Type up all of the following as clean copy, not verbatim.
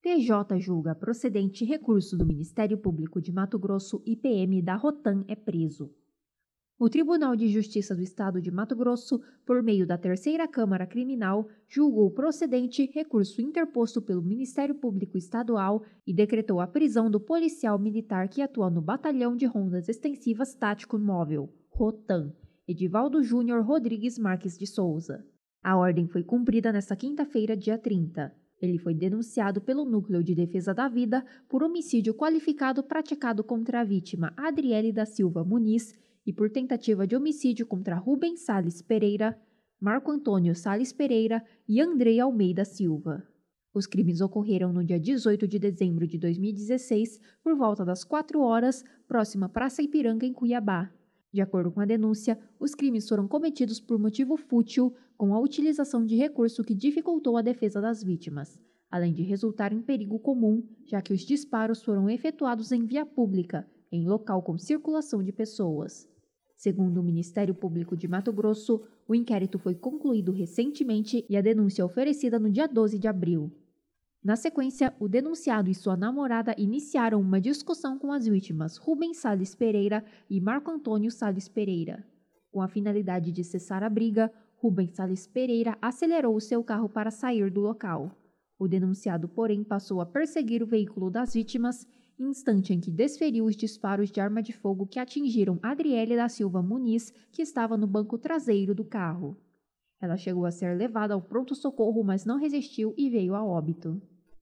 TJ julga procedente recurso do Ministério Público de Mato Grosso e PM da Rotan é preso. O Tribunal de Justiça do Estado de Mato Grosso, por meio da Terceira Câmara Criminal, julgou procedente recurso interposto pelo Ministério Público Estadual e decretou a prisão do policial militar que atua no Batalhão de Rondas Extensivas Tático Móvel, Rotan, Edivaldo Júnior Rodrigues Marques de Souza. A ordem foi cumprida nesta quinta-feira, dia 30. Ele foi denunciado pelo Núcleo de Defesa da Vida por homicídio qualificado praticado contra a vítima Adriele da Silva Muniz e por tentativa de homicídio contra Rubens Salles Pereira, Marco Antônio Salles Pereira e Andrei Almeida Silva. Os crimes ocorreram no dia 18 de dezembro de 2016, por volta das 4 horas, próxima à Praça Ipiranga, em Cuiabá. De acordo com a denúncia, os crimes foram cometidos por motivo fútil, com a utilização de recurso que dificultou a defesa das vítimas, além de resultar em perigo comum, já que os disparos foram efetuados em via pública, em local com circulação de pessoas. Segundo o Ministério Público de Mato Grosso, o inquérito foi concluído recentemente e a denúncia oferecida no dia 12 de abril. Na sequência, o denunciado e sua namorada iniciaram uma discussão com as vítimas Rubens Salles Pereira e Marco Antônio Salles Pereira. Com a finalidade de cessar a briga, Rubens Salles Pereira acelerou o seu carro para sair do local. O denunciado, porém, passou a perseguir o veículo das vítimas, instante em que desferiu os disparos de arma de fogo que atingiram Adriele da Silva Muniz, que estava no banco traseiro do carro. Ela chegou a ser levada ao pronto-socorro, mas não resistiu e veio a óbito.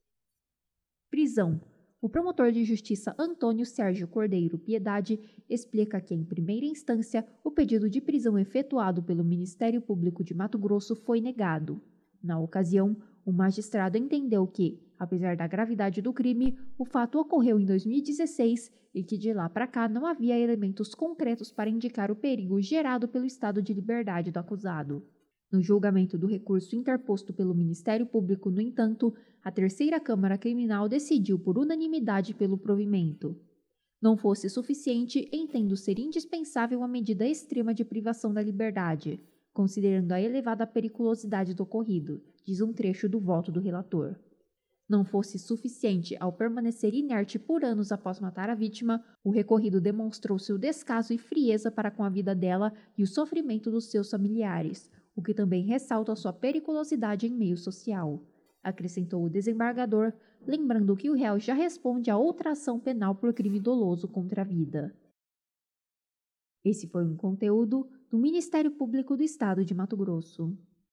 Prisão. O promotor de justiça Antônio Sérgio Cordeiro Piedade explica que, em primeira instância, o pedido de prisão efetuado pelo Ministério Público de Mato Grosso foi negado. Na ocasião, o magistrado entendeu que, apesar da gravidade do crime, o fato ocorreu em 2016 e que de lá para cá não havia elementos concretos para indicar o perigo gerado pelo estado de liberdade do acusado. No julgamento do recurso interposto pelo Ministério Público, no entanto, a Terceira Câmara Criminal decidiu por unanimidade pelo provimento. Não fosse suficiente, entendo ser indispensável a medida extrema de privação da liberdade, considerando a elevada periculosidade do ocorrido, diz um trecho do voto do relator. Não fosse suficiente, ao permanecer inerte por anos após matar a vítima, o recorrido demonstrou seu descaso e frieza para com a vida dela e o sofrimento dos seus familiares, o que também ressalta sua periculosidade em meio social, acrescentou o desembargador, lembrando que o réu já responde a outra ação penal por crime doloso contra a vida. Esse foi um conteúdo do Ministério Público do Estado de Mato Grosso.